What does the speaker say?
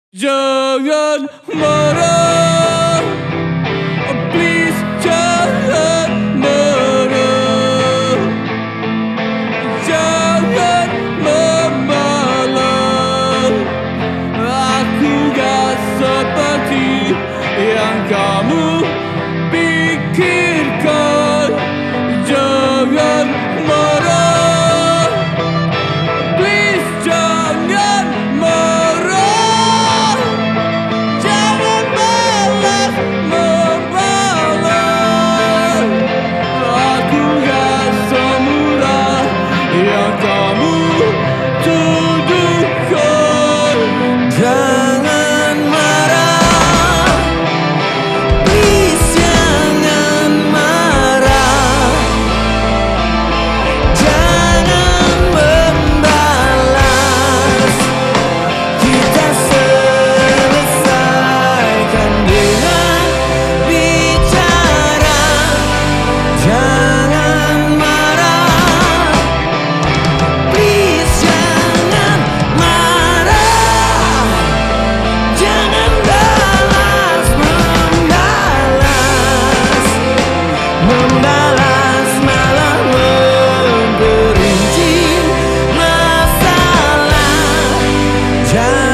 Jangan marah, please jangan marah. Jangan membalas. Aku gak seperti yang kamu pikirkan. Jangan marah, please jangan marah. Jangan balas membalas. Aku gak semurah yang kamu tuduhkan. Jangan marah, please jangan marah. Jangan membalas. Kita selesaikan dengan bicara. Jangan marah, please jangan marah. Jangan balas membalas. Membalas malah memperinci masalah.